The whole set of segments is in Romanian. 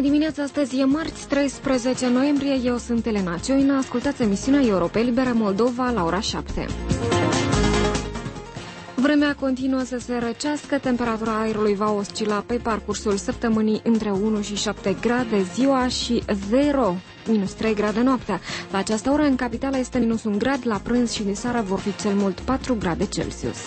dimineața, astăzi e marți, 13 noiembrie, eu sunt Elena Cioina, ascultați emisiunea Europa Liberă Moldova la ora 7. Vremea continuă să se răcească, temperatura aerului va oscila pe parcursul săptămânii între 1 și 7 grade ziua și 0, minus 3 grade noaptea. La această oră în capitală este minus 1 grad, la prânz și de seară vor fi cel mult 4 grade Celsius.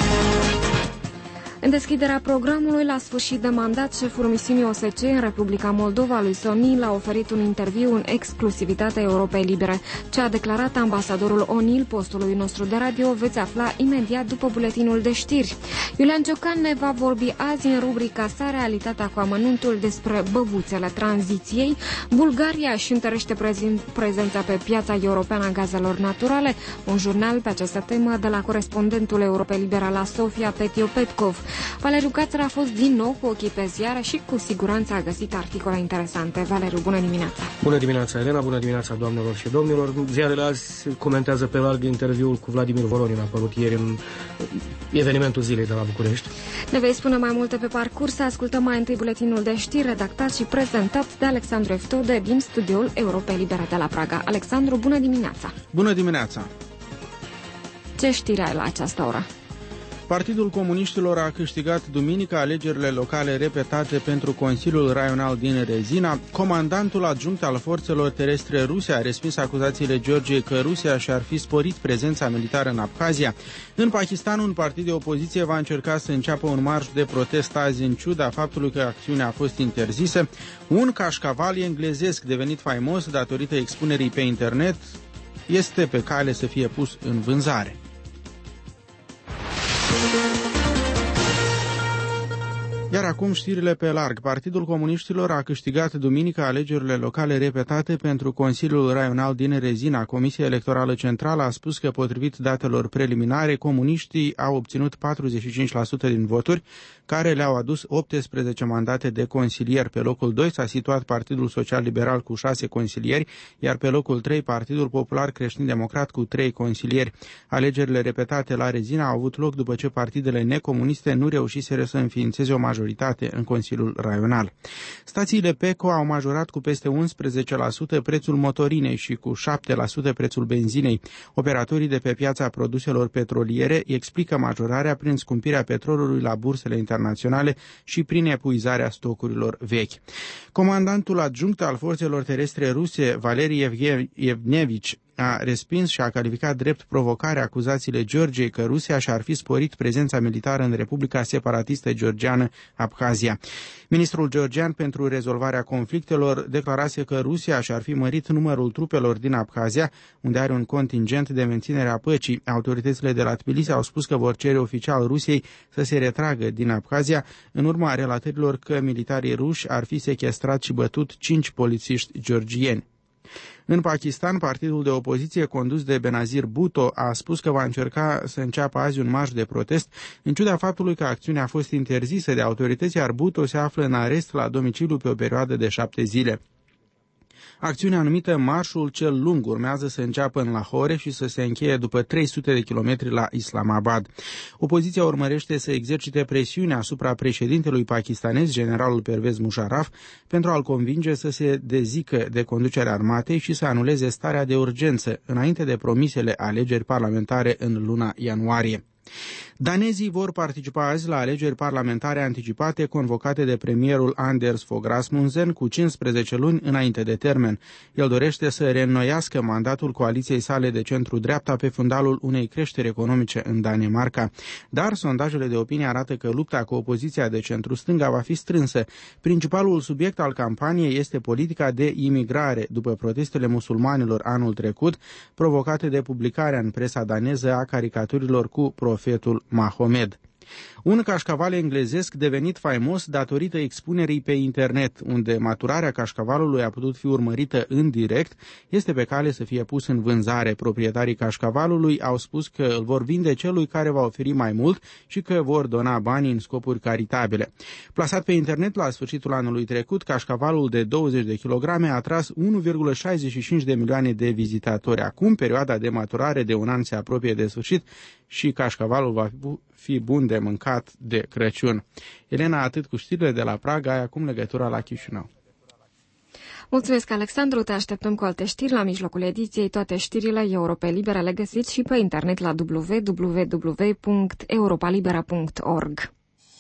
În deschiderea programului, la sfârșit de mandat, șeful misiunii OSCE în Republica Moldova, lui O'Neill, a oferit un interviu în exclusivitatea Europei Libere. Ce a declarat ambasadorul O'Neill postului nostru de radio veți afla imediat după buletinul de știri. Iulian Ciocan ne va vorbi azi în rubrica sa Realitatea cu amănuntul despre băbuțele tranziției. Bulgaria își întărește prezența pe piața europeană a gazelor naturale. Un jurnal pe această temă de la corespondentul Europei Libere la Sofia, Petio Petkov. Valeriu Cațăr a fost din nou cu ochii pe ziare și cu siguranță a găsit articole interesante. Valeriu, bună dimineața! Bună dimineața, Elena, bună dimineața, doamnelor și domnilor. Ziarele azi comentează pe larg interviul cu Vladimir Voronin, a apărut ieri în evenimentul zilei de la București. Ne vei spune mai multe pe parcurs, să ascultăm mai întâi buletinul de știri redactat și prezentat de Alexandru Eftode din studioul Europei Libere de la Praga. Alexandru, bună dimineața! Bună dimineața! Ce știri ai la această oră? Partidul Comuniștilor a câștigat duminică alegerile locale repetate pentru Consiliul Raional din Rezina. Comandantul adjunct al forțelor terestre ruse a respins acuzațiile Georgiei că Rusia și-ar fi sporit prezența militară în Abkhazia. În Pakistan, un partid de opoziție va încerca să înceapă un marș de protest azi în ciuda faptului că acțiunea a fost interzisă. Un cașcaval englezesc devenit faimos datorită expunerii pe internet este pe cale să fie pus în vânzare. Iar acum știrile pe larg. Partidul Comuniștilor a câștigat duminică alegerile locale repetate pentru Consiliul Raional din Rezina. Comisia Electorală Centrală a spus că, potrivit datelor preliminare, comuniștii au obținut 45% din voturi, care le-au adus 18 mandate de consilier. Pe locul 2 s-a situat Partidul Social Liberal cu 6 consilieri, iar pe locul 3 Partidul Popular Creștin Democrat cu 3 consilieri. Alegerile repetate la Rezina au avut loc după ce partidele necomuniste nu reușiseră să înființeze o majoritate în Consiliul Raional. Stațiile PECO au majorat cu peste 11% prețul motorinei și cu 7% prețul benzinei. Operatorii de pe piața produselor petroliere explică majorarea prin scumpirea petrolului la bursele internaționale și prin epuizarea stocurilor vechi. Comandantul adjunct al forțelor terestre ruse, Valeri Yevgenievich, a respins și a calificat drept provocare acuzațiile Georgiei că Rusia și-ar fi sporit prezența militară în Republica Separatistă Georgiană Abkhazia. Ministrul georgian pentru rezolvarea conflictelor declarase că Rusia și-ar fi mărit numărul trupelor din Abkhazia, unde are un contingent de menținere a păcii. Autoritățile de la Tbilisi au spus că vor cere oficial Rusiei să se retragă din Abkhazia, în urma relatărilor că militarii ruși ar fi sechestrat și bătut 5 polițiști georgieni. În Pakistan, partidul de opoziție condus de Benazir Bhutto a spus că va încerca să înceapă azi un marș de protest, în ciuda faptului că acțiunea a fost interzisă de autorități, iar Bhutto se află în arest la domiciliu pe o perioadă de 7 zile. Acțiunea numită Marșul cel Lung urmează să înceapă în Lahore și să se încheie după 300 de kilometri la Islamabad. Opoziția urmărește să exercite presiune asupra președintelui pakistanez, generalul Pervez Musharraf, pentru a-l convinge să se dezică de conducerea armatei și să anuleze starea de urgență, înainte de promisele alegeri parlamentare în luna ianuarie. Danezii vor participa azi la alegeri parlamentare anticipate convocate de premierul Anders Fogh Rasmussen cu 15 luni înainte de termen. El dorește să reînnoiască mandatul coaliției sale de centru-dreapta pe fundalul unei creșteri economice în Danemarca. Dar sondajele de opinie arată că lupta cu opoziția de centru-stânga va fi strânsă. Principalul subiect al campaniei este politica de imigrare, după protestele musulmanilor anul trecut, provocate de publicarea în presa daneză a caricaturilor cu profetul Mahomed. Un cașcaval englezesc devenit faimos datorită expunerii pe internet, unde maturarea cașcavalului a putut fi urmărită în direct, este pe cale să fie pus în vânzare. Proprietarii cașcavalului au spus că îl vor vinde celui care va oferi mai mult și că vor dona banii în scopuri caritabile. Plasat pe internet la sfârșitul anului trecut, cașcavalul de 20 de kilograme a atras 1,65 de milioane de vizitatori. Acum, perioada de maturare de un an se apropie de sfârșit și cașcavalul va fi bun de mâncat de Crăciun. Elena, atât cu știrile de la Praga, ai acum legătura la Chișinău. Mulțumesc, Alexandru, te așteptăm cu alte știri la mijlocul ediției. Toate știrile Europe Libere le găsiți și pe internet la www.europalibera.org.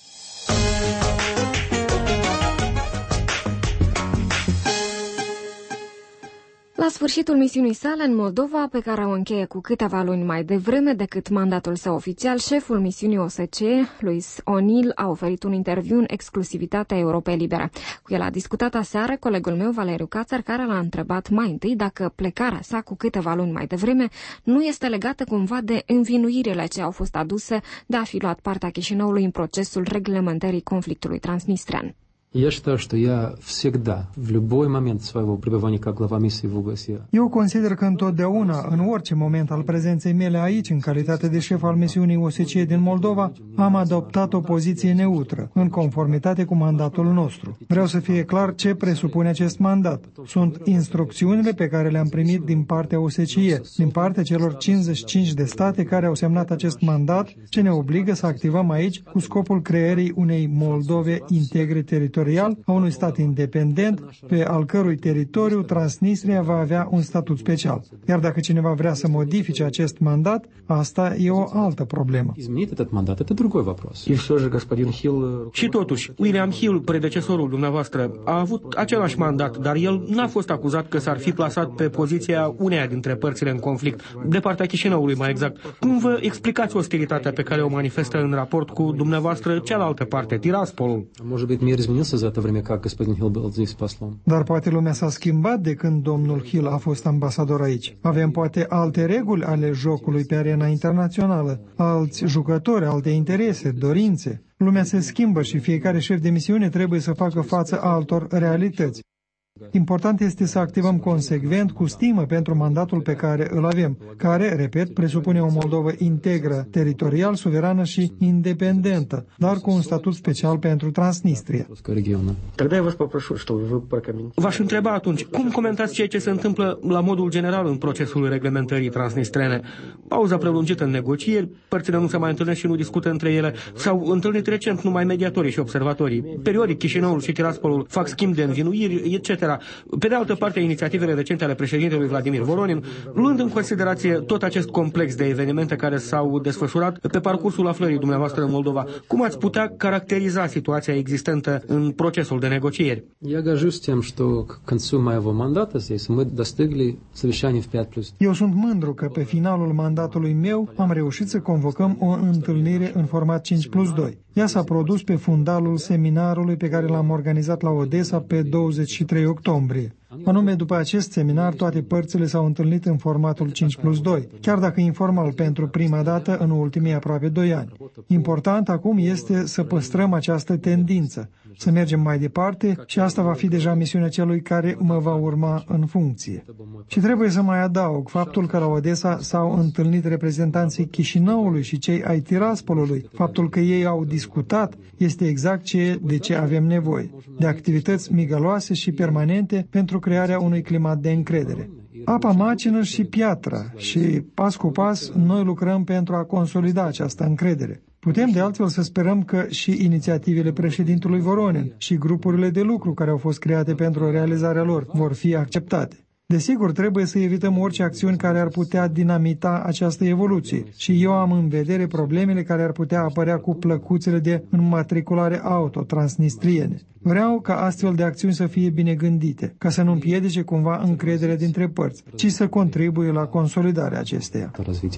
La sfârșitul misiunii sale în Moldova, pe care o încheie cu câteva luni mai devreme decât mandatul său oficial, șeful misiunii OSCE, Luis O'Neill, a oferit un interviu în exclusivitatea Europei Libere. Cu el a discutat aseară colegul meu, Valeriu Cațar, care l-a întrebat mai întâi dacă plecarea sa cu câteva luni mai devreme nu este legată cumva de învinuirile ce au fost aduse de a fi luat partea Chișinăului în procesul reglementării conflictului transnistrean. Я считаю, что я всегда, в любой момент своего пребывания как глава миссии в ОБСЕ. Eu consider că întotdeauna, în orice moment al prezenței mele aici, în calitate de șef al misiunii OSCE din Moldova, am adoptat o poziție neutră, în conformitate cu mandatul nostru. Vreau să fie clar ce presupune acest mandat. Sunt instrucțiunile pe care le-am primit din partea OSCE, din partea celor 55 de state care au semnat acest mandat, ce ne obligă să activăm aici cu scopul creării unei Moldove integre teritoriale, a unui stat independent, pe al cărui teritoriu Transnistria va avea un statut special. Iar dacă cineva vrea să modifice acest mandat, asta e o altă problemă. Și totuși, William Hill, predecesorul dumneavoastră, a avut același mandat, dar el n-a fost acuzat că s-ar fi plasat pe poziția uneia dintre părțile în conflict, de partea Chișinăului mai exact. Cum vă explicați ostilitatea pe care o manifestă în raport cu dumneavoastră cealaltă parte, Tiraspolul? Dar poate lumea s-a schimbat de când domnul Hill a fost ambasador aici. Avem poate alte reguli ale jocului pe arena internațională, alți jucători, alte interese, dorințe. Lumea se schimbă și fiecare șef de misiune trebuie să facă față altor realități. Important este să activăm consecvent cu stimă pentru mandatul pe care îl avem, care, repet, presupune o Moldovă integră, teritorial, suverană și independentă, dar cu un statut special pentru Transnistria. V-aș întreba atunci, cum comentați ceea ce se întâmplă la modul general în procesul reglementării transnistrene? Pauza prelungită în negocieri, părțile nu se mai întâlnesc și nu discută între ele, s-au întâlnit recent numai mediatorii și observatorii. Periodic, Chișinăul și Tiraspolul fac schimb de învinuiri, etc. Pe de altă parte, inițiativele recente ale președintelui Vladimir Voronin, luând în considerație tot acest complex de evenimente care s-au desfășurat pe parcursul aflării dumneavoastră în Moldova, cum ați putea caracteriza situația existentă în procesul de negocieri? Eu sunt mândru că pe finalul mandatului meu am reușit să convocăm o întâlnire în format 5+2. Ea s-a produs pe fundalul seminarului pe care l-am organizat la Odessa pe 23 octombrie. Anume, după acest seminar, toate părțile s-au întâlnit în formatul 5+2, chiar dacă informal pentru prima dată în ultimii aproape 2 ani. Important acum este să păstrăm această tendință, să mergem mai departe și asta va fi deja misiunea celui care mă va urma în funcție. Și trebuie să mai adaug faptul că la Odessa s-au întâlnit reprezentanții Chișinăului și cei ai Tiraspolului. Faptul că ei au discutat este exact de ce avem nevoie, de activități migăloase și permanente pentru crearea unui climat de încredere. Apa macină și piatra și pas cu pas noi lucrăm pentru a consolida această încredere. Putem de altfel să sperăm că și inițiativele președintelui Voronin și grupurile de lucru care au fost create pentru realizarea lor vor fi acceptate. Desigur, trebuie să evităm orice acțiuni care ar putea dinamita această evoluție și eu am în vedere problemele care ar putea apărea cu plăcuțele de înmatriculare auto transnistriene. Vreau ca astfel de acțiuni să fie bine gândite, ca să nu împiedice cumva încrederea dintre părți, ci să contribuie la consolidarea acesteia.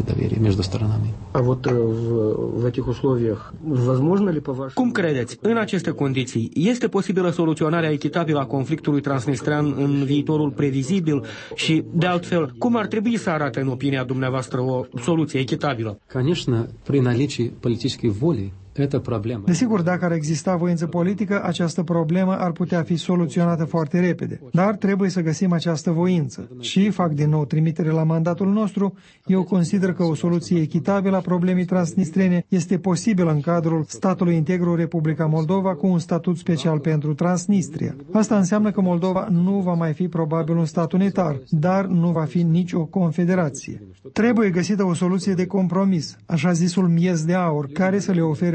Cum credeți, în aceste condiții, este posibilă soluționarea echitabilă a conflictului transnistrean în viitorul previzibil și, de altfel, cum ar trebui să arate în opinia dumneavoastră o soluție echitabilă? Конечно, при наличии политической воли. Desigur, dacă ar exista voință politică, această problemă ar putea fi soluționată foarte repede. Dar trebuie să găsim această voință. Și, fac din nou trimitere la mandatul nostru, eu consider că o soluție echitabilă a problemei transnistrene este posibilă în cadrul statului integru Republica Moldova cu un statut special pentru Transnistria. Asta înseamnă că Moldova nu va mai fi probabil un stat unitar, dar nu va fi nici o confederație. Trebuie găsită o soluție de compromis, așa zisul miez de aur, care să le ofere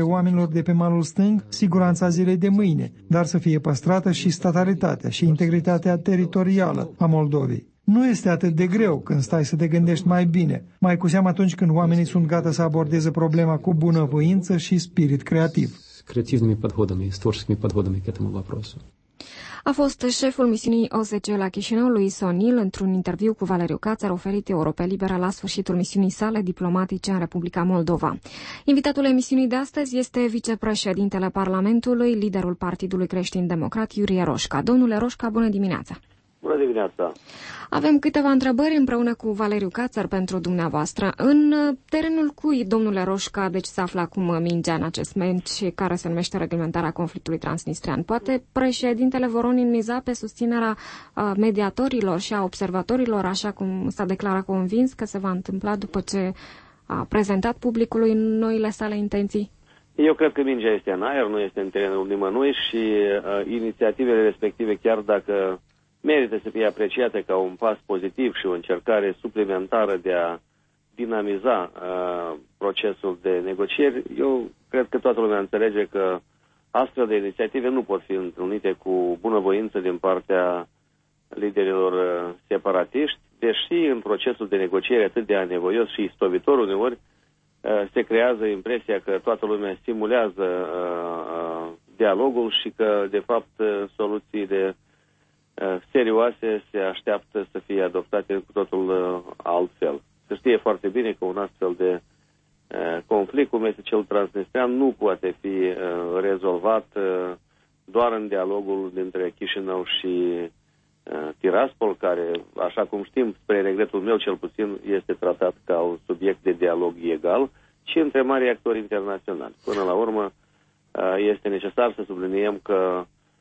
oamenilor de pe malul stâng siguranța zilei de mâine, dar să fie păstrată și statalitatea și integritatea teritorială a Moldovei. Nu este atât de greu când stai să te gândești mai bine, mai cu seamă atunci când oamenii sunt gata să abordeze problema cu bunăvoință și spirit creativ. Creativными подходами, с творческими подходами к этому вопросу. A fost șeful misiunii OSCE la Chișinău, Luis O'Neill, într-un interviu cu Valeriu Cațar oferit Europe Liberă la sfârșitul misiunii sale diplomatice în Republica Moldova. Invitatul emisiunii de astăzi este vicepreședintele Parlamentului, liderul Partidului Creștin-Democrat, Iurie Roșca. Domnule Roșca, bună dimineața! Bună dimineața! Avem câteva întrebări împreună cu Valeriu Cațar pentru dumneavoastră. În terenul cui, domnule Roșca, deci se află acum mingea în acest meci care se numește reglementarea conflictului transnistrean? Poate președintele Voronin miza pe susținerea mediatorilor și a observatorilor, așa cum s-a declarat convins că se va întâmpla după ce a prezentat publicului noile sale intenții? Eu cred că mingea este în aer, nu este în terenul nimănui și inițiativele respective, chiar dacă merită să fie apreciate ca un pas pozitiv și o încercare suplimentară de a dinamiza procesul de negocieri, eu cred că toată lumea înțelege că astfel de inițiative nu pot fi întrunite cu bunăvoință din partea liderilor separatiști, deși în procesul de negociere atât de anevoios și istovitor uneori se creează impresia că toată lumea simulează dialogul și că, de fapt, soluțiile serioase se așteaptă să fie adoptate cu totul altfel. Se știe foarte bine că un astfel de conflict, cum este cel transnistrean, nu poate fi rezolvat doar în dialogul dintre Chișinău și Tiraspol, care, așa cum știm, spre regretul meu cel puțin, este tratat ca un subiect de dialog egal, ci între mari actori internaționali. Până la urmă, este necesar să subliniem că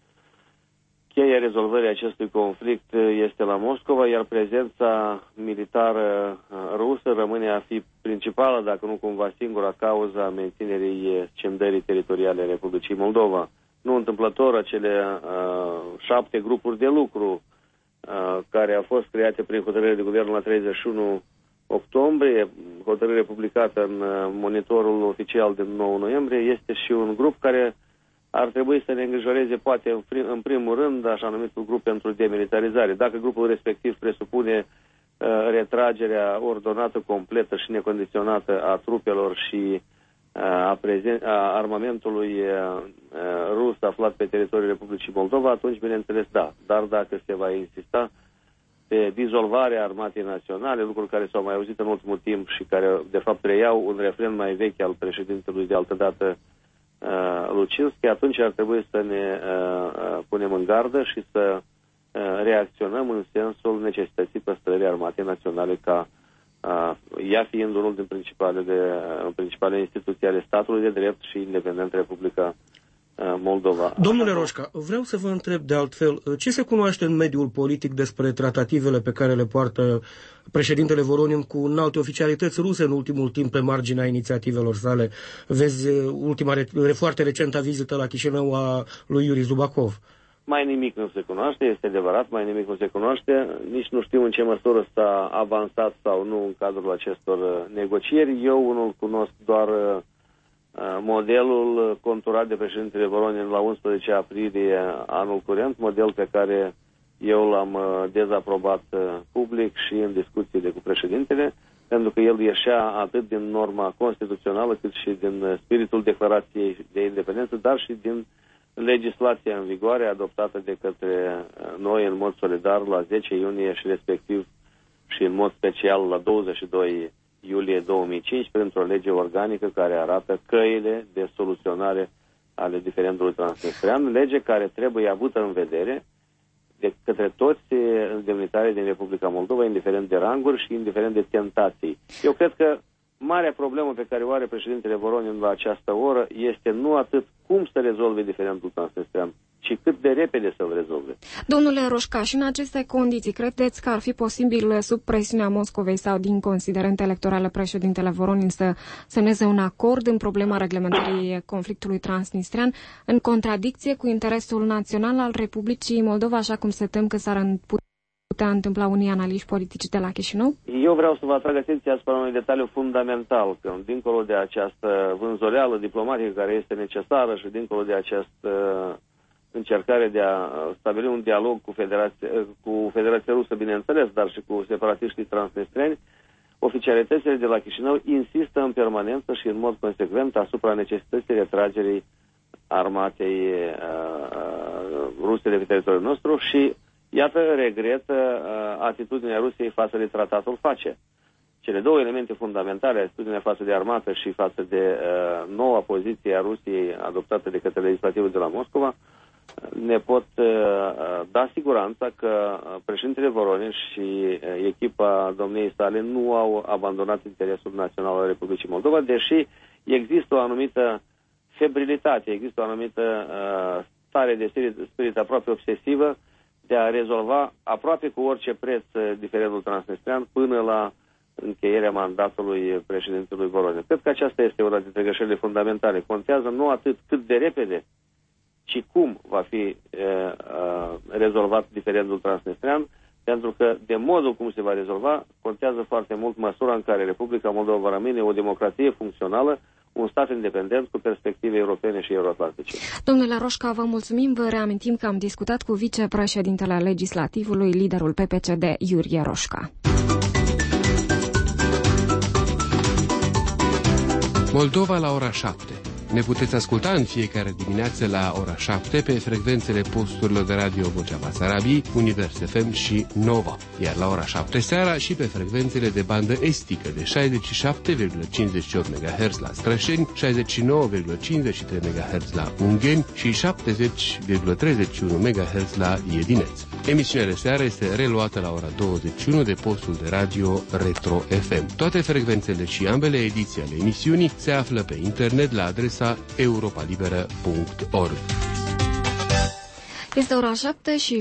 cheia rezolvării acestui conflict este la Moscova, iar prezența militară rusă rămâne a fi principală, dacă nu cumva singura cauză a menținerii scindării teritoriale a Republicii Moldova. Nu întâmplător, acele 7 grupuri de lucru care au fost create prin hotărâre de guvern la 31 octombrie, hotărâre publicată în monitorul oficial din 9 noiembrie, este și un grup care ar trebui să ne îngrijoreze, poate, în primul rând, așa numitul grup pentru demilitarizare. Dacă grupul respectiv presupune retragerea ordonată, completă și necondiționată a trupelor și a armamentului rus aflat pe teritoriul Republicii Moldova, atunci, bineînțeles, da. Dar dacă se va insista pe dizolvarea armatei naționale, lucruri care s-au mai auzit în ultimul timp și care, de fapt, reiau un refren mai vechi al președintelui de altădată, Lucinski, atunci ar trebui să ne punem în gardă și să reacționăm în sensul necesității păstrării armatei naționale ca ea fiind unul din principalele instituții ale statului de drept și independent Republica Moldova. Domnule Roșca, vreau să vă întreb de altfel, ce se cunoaște în mediul politic despre tratativele pe care le poartă președintele Voronin cu înalte oficialități ruse în ultimul timp pe marginea inițiativelor sale? Vezi ultima foarte recentă vizită la Chișinău a lui Yuri Zubakov. Mai nimic nu se cunoaște, este adevărat, mai nimic nu se cunoaște, nici nu știu în ce măsură s-a avansat sau nu în cadrul acestor negocieri. Eu unul cunosc doar modelul conturat de președintele Voronin la 11 aprilie anul curent, model pe care eu l-am dezaprobat public și în discuțiile cu președintele, pentru că el ieșea atât din norma constituțională cât și din spiritul declarației de independență, dar și din legislația în vigoare adoptată de către noi în mod solidar la 10 iunie și respectiv și în mod special la 22 iulie 2005 printr-o lege organică care arată căile de soluționare ale diferendului transnistrean, lege care trebuie avută în vedere de către toți demnitarii din Republica Moldova, indiferent de ranguri și indiferent de tentații. Eu cred că marea problemă pe care o are președintele Voronin la această oră este nu atât cum să rezolve diferendul transnistrean, ci cât de repede să-l rezolve. Domnule Roșca, și în aceste condiții, credeți că ar fi posibil, sub presiunea Moscovei sau din considerente electorale, președintele Voronin să semneze un acord în problema reglementării conflictului transnistrean, în contradicție cu interesul național al Republicii Moldova, așa cum se tem că s-ar putea întâmpla unii analiști politici de la Chișinău? Eu vreau să vă atrag atenția asupra unui detaliu fundamental, că dincolo de această vânzoleală diplomatică care este necesară și dincolo de această încercare de a stabili un dialog cu Federația Rusă, bineînțeles, dar și cu separatiștii transnistreni, oficialitățile de la Chișinău insistă în permanență și în mod consecvent asupra necesității retragerii armatei ruse de pe teritoriul nostru și, iată, regretă atitudinea Rusiei față de tratatul FACE. Cele două elemente fundamentale, atitudinea față de armată și față de noua poziție a Rusiei adoptată de către legislativul de la Moscova, ne pot da siguranța că președintele Voronin și echipa domniei sale nu au abandonat interesul național al Republicii Moldova, deși există o anumită febrilitate, există o anumită stare de spirit aproape obsesivă de a rezolva aproape cu orice preț diferendul transnistrean până la încheierea mandatului președintelui Voronin. Cred că aceasta este una dintre greșelile fundamentale. Contează nu atât cât de repede, ci cum va fi rezolvat diferendul transnistrean, pentru că de modul cum se va rezolva contează foarte mult măsura în care Republica Moldova va rămâne o democrație funcțională, un stat independent cu perspective europene și euroatlantice. Domnule Roșca, vă mulțumim. Vă reamintim că am discutat cu vicepreședintele legislativului, liderul PPCD, Iurie Roșca. Moldova la ora 7. Ne puteți asculta în fiecare dimineață la ora 7 pe frecvențele posturilor de radio Vocea Basarabiei, Univers FM și Nova, iar la ora 7 seara și pe frecvențele de bandă estică de 67,58 MHz la Strășeni, 69,53 MHz la Ungheni și 70,31 MHz la Iedineț. Emisiunea de seară este reluată la ora 21 de postul de radio Retro FM. Toate frecvențele și ambele ediții ale emisiunii se află pe internet la adresa europalibera.org. Este ora 7 și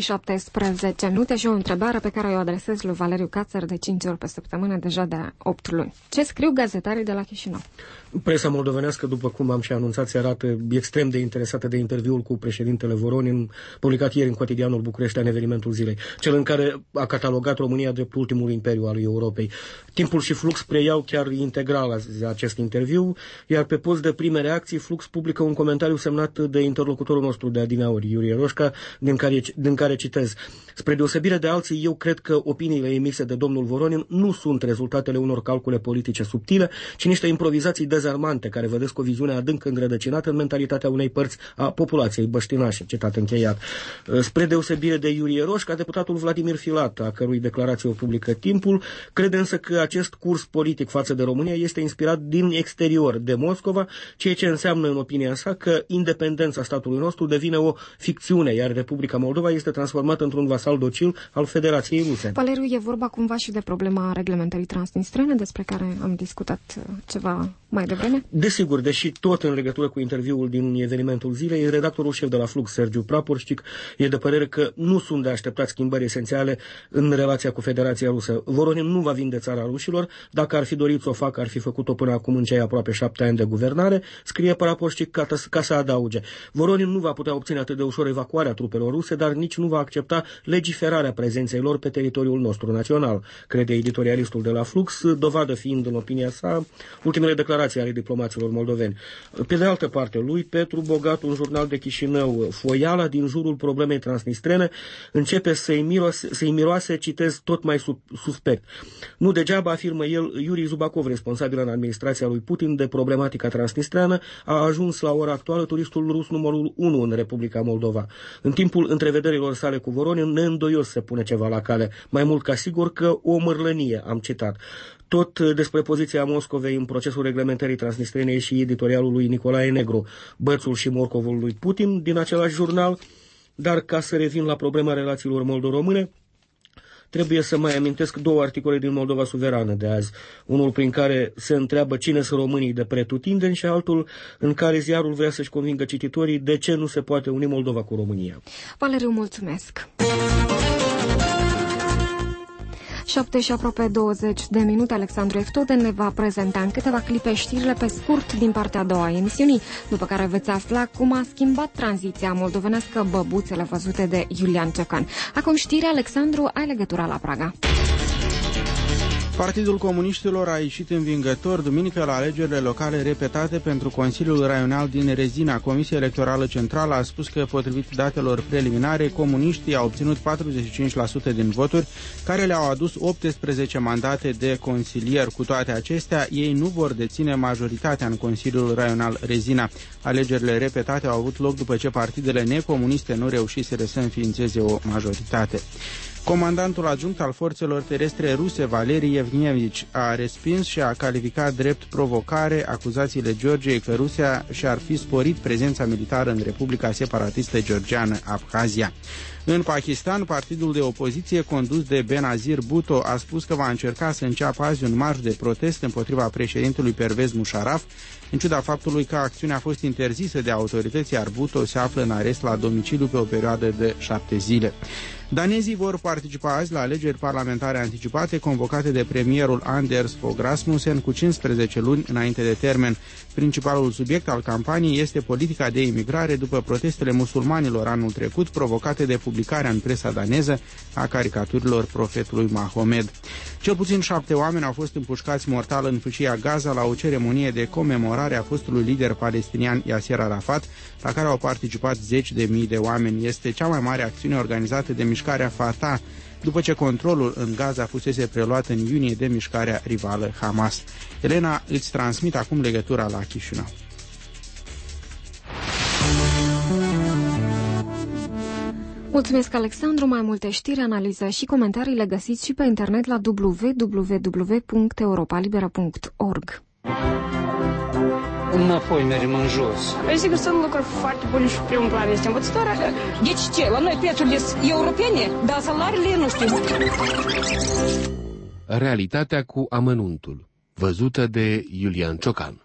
17 minute și o întrebare pe care o adresez lui Valeriu Cațăr de 5 ori pe săptămână, deja de 8 luni. Ce scriu gazetarii de la Chișinău? Presa moldovenească, după cum am și anunțat, se arată extrem de interesată de interviul cu președintele Voronin, publicat ieri în cotidianul Bucureștean, evenimentul zilei, cel în care a catalogat România drept ultimul imperiu al Europei. Timpul și Flux preiau chiar integral acest interviu, iar pe post de prime reacții, Flux publică un comentariu semnat de interlocutorul nostru de adineauri, Iurie Roșca, din care citez: spre deosebire de alții, eu cred că opiniile emise de domnul Voronin nu sunt rezultatele unor calcule politice subtile, ci niște improvizații dezarmante care vădesc o viziune adânc înrădăcinată în mentalitatea unei părți a populației băștinașe, citat încheiat. Spre deosebire de Iurie Roșca, deputatul Vladimir Filat, a cărui declarație o publică Timpul, crede însă că acest curs politic față de România este inspirat din exterior, de Moscova, ceea ce înseamnă, în opinia sa, că independența statului nostru devine o ficțiune, iar Republica Moldova este transformată într-un vasal docil al Federației Ruse. Valeriu, e vorba cumva și de problema reglementării transnistrene, despre care am discutat ceva mai devreme? Desigur, deși tot în legătură cu interviul din evenimentul zilei, redactorul șef de la Flux, Sergiu Praporșcic, e de părere că nu sunt de așteptat schimbări esențiale în relația cu Federația Rusă. Voronin nu va vinde țara rușilor, dacă ar fi dorit să o facă, ar fi făcut-o până acum în cei aproape 7 ani de guvernare, scrie Praporșcic ca să adauge. Voronin nu va putea obține atât de ușor evacuarea trupelor ruse, dar nici nu va accepta legiferarea prezenței lor pe teritoriul nostru național, crede editorialistul de la Flux, dovadă fiind, în opinia sa, ultimele declarații ale diplomaților moldoveni. Pe de altă parte, lui Petru Bogat, un jurnal de Chișinău, foiala din jurul problemei transnistrene începe să-i miroase, citez, tot mai suspect. Nu degeaba, afirmă el, Iuri Zubakov, responsabil în administrația lui Putin de problematica transnistreană, a ajuns la ora actuală turistul rus numărul 1 în Republica Moldova. În timpul întrevederilor sale cu Voronin, neîndoios se pune ceva la cale, mai mult ca sigur că o mărlănie, am citat. Tot despre poziția Moscovei în procesul reglementării transnistrene și editorialul lui Nicolae Negru, Bățul și Morcovul lui Putin, din același jurnal. Dar ca să revin la problema relațiilor moldo-române, trebuie să mai amintesc două articole din Moldova Suverană de azi. Unul prin care se întreabă cine sunt românii de pretutindeni și altul în care ziarul vrea să-și convingă cititorii de ce nu se poate uni Moldova cu România. Valeriu, mulțumesc! 7 și aproape 20 de minute. Alexandru Eftode ne va prezenta în câteva clipe știrile pe scurt din partea a doua a emisiunii, după care veți afla cum a schimbat tranziția moldovenească băbuțele văzute de Iulian Ciocan. Acum știri, Alexandru, ai legătura la Praga. Partidul Comuniștilor a ieșit învingător duminică la alegerile locale repetate pentru Consiliul Raional din Rezina. Comisia Electorală Centrală a spus că, potrivit datelor preliminare, comuniștii au obținut 45% din voturi, care le-au adus 18 mandate de consilier. Cu toate acestea, ei nu vor deține majoritatea în Consiliul Raional Rezina. Alegerile repetate au avut loc după ce partidele necomuniste nu reușiseră să înființeze o majoritate. Comandantul adjunct al forțelor terestre ruse, Valeri Evgenievich, a respins și a calificat drept provocare acuzațiile Georgiei că Rusia și-ar fi sporit prezența militară în Republica Separatistă Georgiană, Abhazia. În Pakistan, partidul de opoziție condus de Benazir Bhutto a spus că va încerca să înceapă azi un marș de protest împotriva președintelui Pervez Musharraf, în ciuda faptului că acțiunea a fost interzisă de autorități, iar Bhutto se află în arest la domiciliu pe o perioadă de 7 zile. Danezii vor participa azi la alegeri parlamentare anticipate convocate de premierul Anders Fogh Rasmussen cu 15 luni înainte de termen. Principalul subiect al campaniei este politica de imigrare după protestele musulmanilor anul trecut provocate de publicarea în presa daneză a caricaturilor profetului Mahomed. Cel puțin 7 oameni au fost împușcați mortal în fâșia Gaza la o ceremonie de comemorare a fostului lider palestinian Yasser Arafat, la care au participat 10.000 de oameni. Este cea mai mare acțiune organizată de mișcarea Fatah, după ce controlul în Gaza fusese preluat în iunie de mișcarea rivală Hamas. Elena, îți transmit acum legătura la Chișinău. Mulțumesc, Alexandru. Mai multe știri, analize și comentarii le găsiți și pe internet la www.europalibera.org. Înapoi mergem în jos. Sigur, sunt lucruri foarte bune și primul plan este învățătoarea. Deci ce? La noi prețurile europene, dar salariile nu știu. Realitatea cu amănuntul, văzută de Iulian Ciocan.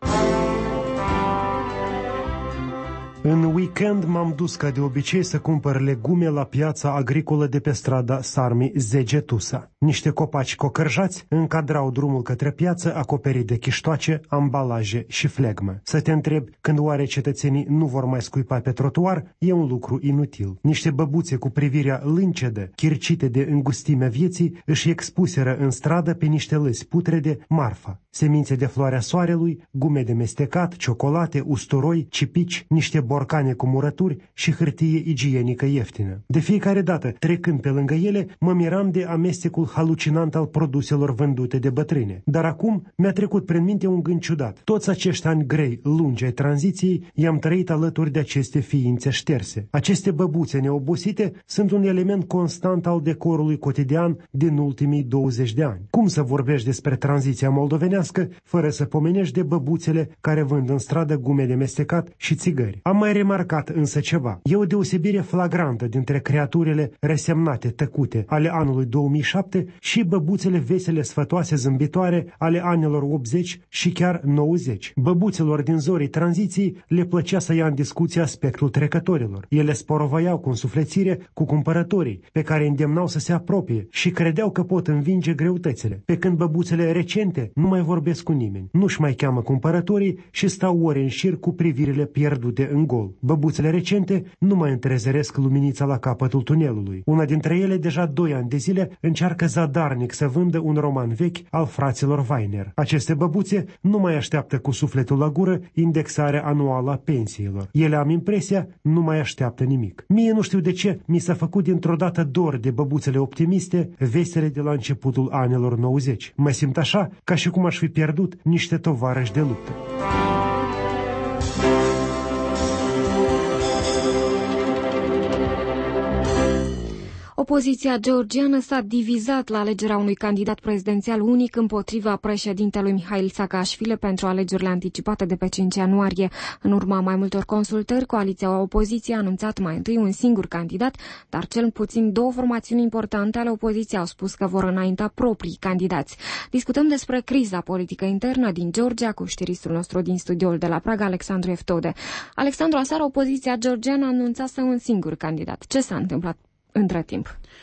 În weekend m-am dus ca de obicei să cumpăr legume la piața agricolă de pe strada Sarmi Zegetusa. Niște copaci cocărjați încadrau drumul către piață, acoperit de chiștoace, ambalaje și flegmă. Să te întreb, când oare cetățenii nu vor mai scuipa pe trotuar, e un lucru inutil. Niște băbuțe cu privirea lâncedă, chircite de îngustimea vieții, își expuseră în stradă pe niște lăzi putrede marfa. Semințe de floarea soarelui, gume de mestecat, ciocolate, usturoi, cipici, niște borcane cu murături și hârtie igienică ieftină. De fiecare dată, trecând pe lângă ele, mă miram de amestecul halucinant al produselor vândute de bătrâne. Dar acum mi-a trecut prin minte un gând ciudat. Toți acești ani grei, lungi ai tranziției, i-am trăit alături de aceste ființe șterse. Aceste băbuțe neobosite sunt un element constant al decorului cotidian din ultimii 20 de ani. Cum să vorbești despre tranziția moldovenească fără să pomenești de băbuțele care vând în stradă gume de mestecat și țigări? Am mai remarcat însă ceva. E o deosebire flagrantă dintre creaturile resemnate, tăcute ale anului 2007 și băbuțele vesele, sfătoase, zâmbitoare ale anilor 80 și chiar 90. Băbuțelor din zorii tranziției le plăcea să ia în discuție aspectul trecătorilor. Ele sporovăiau cu însuflețire cu cumpărătorii, pe care îndemnau să se apropie și credeau că pot învinge greutățile. Pe când băbuțele recente nu mai vorbesc cu nimeni, nu-și mai cheamă cumpărătorii și stau ore în șir cu privirile pierdute în gol. Băbuțele recente nu mai întrezăresc luminița la capătul tunelului. Una dintre ele, deja 2 ani de zile, încearcă zadarnic să vândă un roman vechi al fraților Weiner. Aceste băbuțe nu mai așteaptă cu sufletul la gură indexarea anuală a pensiilor. Ele, am impresia, nu mai așteaptă nimic. Mie, nu știu de ce, mi s-a făcut dintr-o dată dor de băbuțele optimiste, vesele de la începutul anilor 90. Mă simt așa ca și cum aș fi pierdut niște tovarăși de luptă. Opoziția georgiană s-a divizat la alegerea unui candidat prezidențial unic împotriva președintelui Mihail Saakashvili pentru alegerile anticipate de pe 5 ianuarie. În urma mai multor consultări, coaliția opoziției a anunțat mai întâi un singur candidat, dar cel puțin 2 formațiuni importante ale opoziției au spus că vor înainta proprii candidați. Discutăm despre criza politică internă din Georgia cu știristul nostru din studioul de la Praga, Alexandru Eftode. Alexandru, aseară opoziția georgiană anunțase un singur candidat. Ce s-a întâmplat între timp?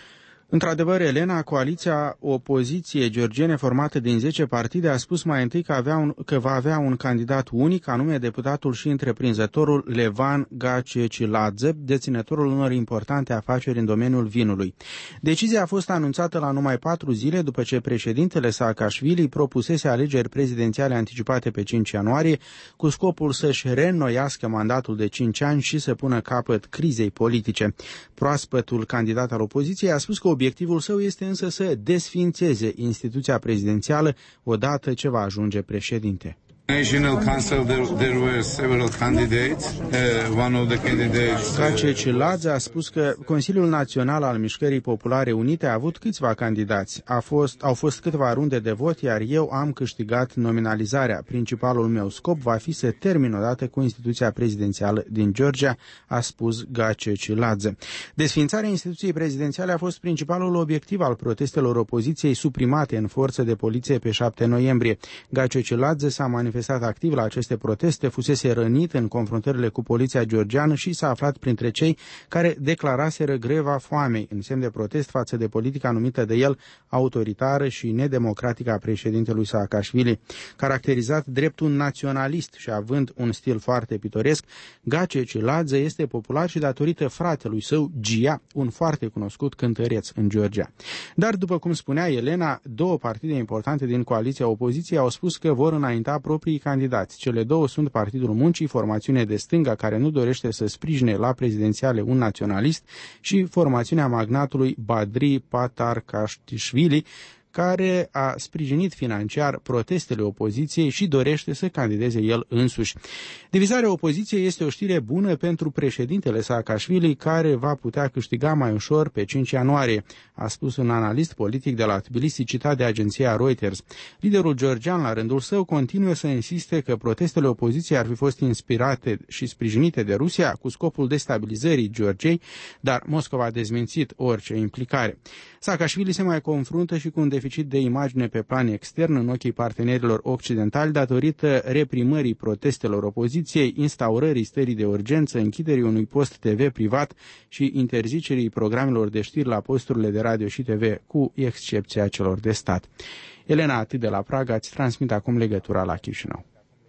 Într-adevăr, Elena, coaliția opoziție georgiene formată din 10 partide a spus mai întâi că va avea un candidat unic, anume deputatul și întreprinzătorul Levan Gaceciladze, deținătorul unor importante afaceri în domeniul vinului. Decizia a fost anunțată la numai 4 zile după ce președintele Saakashvili propusese alegeri prezidențiale anticipate pe 5 ianuarie cu scopul să-și reînnoiască mandatul de 5 ani și să pună capăt crizei politice. Proaspătul candidat al opoziției a spus că obiectivul său este însă să desființeze instituția prezidențială odată ce va ajunge președinte. National Council, there were several candidates. One of the candidates... Gaceciladze a spus că Consiliul Național al Mișcării Populare Unite a avut câțiva candidați. Au fost câteva runde de vot, iar eu am câștigat nominalizarea. Principalul meu scop va fi să termin odată cu instituția prezidențială din Georgia, a spus Gaceciladze. Desființarea instituției prezidențiale a fost principalul obiectiv al protestelor opoziției suprimate în forță de poliție pe 7 noiembrie. Gaceciladze s-a manifestat activ la aceste proteste, fusese rănit în confruntările cu poliția georgiană și s-a aflat printre cei care declaraseră greva foamei în semn de protest față de politica numită de el autoritară și nedemocratică a președintelui Saakashvili. Caracterizat drept un naționalist și având un stil foarte pitoresc, Gaceciladze este popular și datorită fratelui său, Gia, un foarte cunoscut cântăreț în Georgia. Dar, după cum spunea Elena, 2 partide importante din coaliția opoziției au spus că vor înainta proprii candidați. Cele 2 sunt Partidul Muncii, formațiune de stânga care nu dorește să sprijine la prezidențiale un naționalist, și formațiunea magnatului Badri Patarkashvili, care a sprijinit financiar protestele opoziției și dorește să candideze el însuși. Divizarea opoziției este o știre bună pentru președintele Saakashvili, care va putea câștiga mai ușor pe 5 ianuarie, a spus un analist politic de la Tbilisi, citat de agenția Reuters. Liderul georgian, la rândul său, continuă să insiste că protestele opoziției ar fi fost inspirate și sprijinite de Rusia cu scopul destabilizării Georgiei, dar Moscova a dezmințit orice implicare. Saakashvili se mai confruntă și cu un deficit de imagine pe plan extern în ochii partenerilor occidentali datorită reprimării protestelor opoziției, instaurării stării de urgență, închiderii unui post TV privat și interzicerii programelor de știri la posturile de radio și TV, cu excepția celor de stat. Elena, atât de la Praga, îți transmit acum legătura la Chișinău.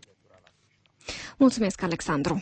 Mulțumesc, Alexandru.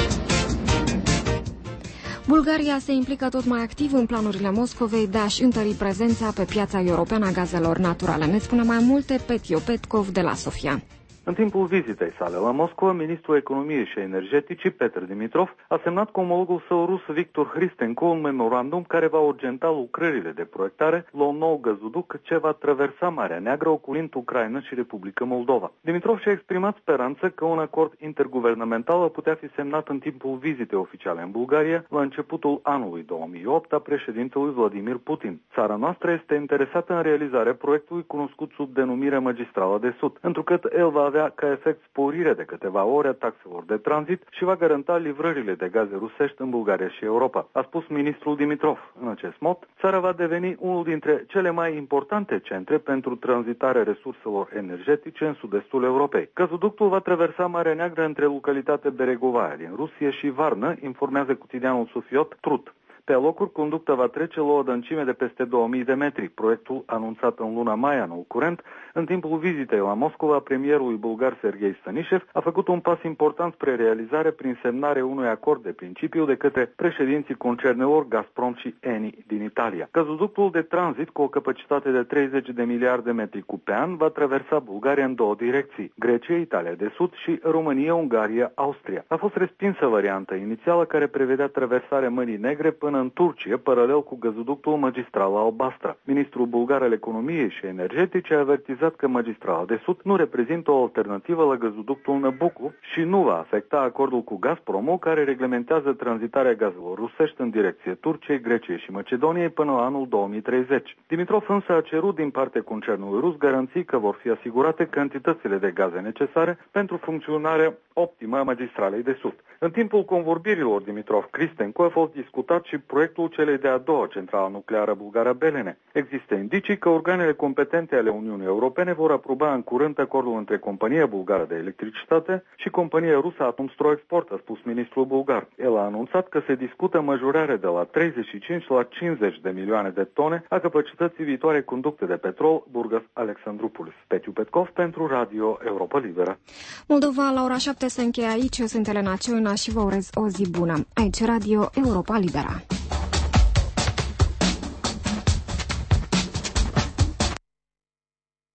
Bulgaria se implică tot mai activ în planurile Moscovei de a-și întări prezența pe piața europeană a gazelor naturale. Ne spune mai multe Petio Petkov de la Sofia. În timpul vizitei sale la Moscova, ministrul economiei și energeticii, Petr Dimitrov, a semnat cu omologul său rus Victor Hristenko un memorandum care va urgenta lucrările de proiectare la un nou gazoduc ce va traversa Marea Neagră, ocolind Ucraina și Republica Moldova. Dimitrov și-a exprimat speranță că un acord interguvernamental putea fi semnat în timpul vizitei oficiale în Bulgaria la începutul anului 2008 a președintelui Vladimir Putin. Țara noastră este interesată în realizarea proiectului cunoscut sub denumire Magistrala de Sud, întrucât el va avea ca efect sporirea de câteva ore a taxelor de tranzit și va garanta livrările de gaze rusești în Bulgaria și Europa, a spus ministrul Dimitrov. În acest mod, țara va deveni unul dintre cele mai importante centre pentru tranzitarea resurselor energetice în sud-estul Europei. Gazoductul va traversa Marea Neagră între localitatea Beregovaia din Rusia și Varna, informează cotidianul Sofiot Trut. Pe alocuri, conducta va trece la o adâncime de peste 2000 de metri. Proiectul, anunțat în luna mai anul curent, în timpul vizitei la Moscova, premierului bulgar Serghei Stanișev a făcut un pas important spre realizare prin semnarea unui acord de principiu de către președinții concernelor Gazprom și Eni din Italia. Gazoductul de tranzit, cu o capacitate de 30 de miliarde metri cub pe an, va traversa Bulgaria în 2 direcții, Grecia, Italia de Sud și România, Ungaria, Austria. A fost respinsă varianta inițială care prevedea traversarea Mării Negre până în Turcia, paralel cu gazoductul Magistrala Albastra. Ministrul bulgar al economiei și energetice a avertizat că Magistrala de Sud nu reprezintă o alternativă la gazoductul Nabucco și nu va afecta acordul cu Gazpromul, care reglementează tranzitarea gazelor rusești în direcție Turciei, Greciei și Macedoniei până la anul 2030. Dimitrov însă a cerut din partea concernului rus garanții că vor fi asigurate cantitățile de gaze necesare pentru funcționarea optimă a Magistralei de Sud. În timpul convorbirilor Dimitrov-Hristenko a fost discutat și proiectul celei de-a doua centrală nucleară bulgară Belene. Există indicii că organele competente ale Uniunii Europene vor aproba în curând acordul între compania bulgară de electricitate și compania rusă Atomstroexport, a spus ministrul bulgar. El a anunțat că se discută majorarea de la 35 la 50 de milioane de tone a capacității viitoare conducte de petrol Burgas-Alexandroupolis. Petiu Petkov pentru Radio Europa Liberă. Moldova la ora 7 se încheie aici. Eu sunt Elena Cioina și vă urez o zi bună. Aici Radio Europa Liberă.